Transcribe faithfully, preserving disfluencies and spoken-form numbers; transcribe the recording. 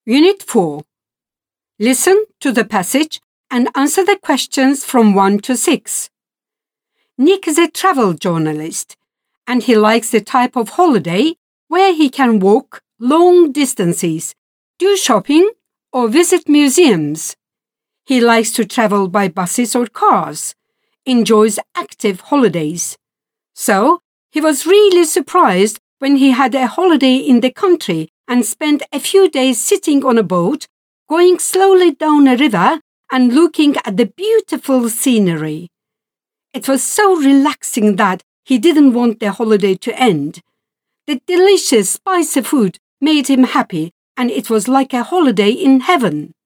Unit four. Listen to the passage and answer the questions from one to six. Nick is a travel journalist, and he likes the type of holiday where he can walk long distances, do shopping, or visit museums. He likes to travel by buses or cars, enjoys active holidays. So, he was really surprised when he had a holiday in the country and spent a few days sitting on a boat, going slowly down a river and looking at the beautiful scenery. It was so relaxing that he didn't want the holiday to end. The delicious, spicy food made him happy, and it was like a holiday in heaven.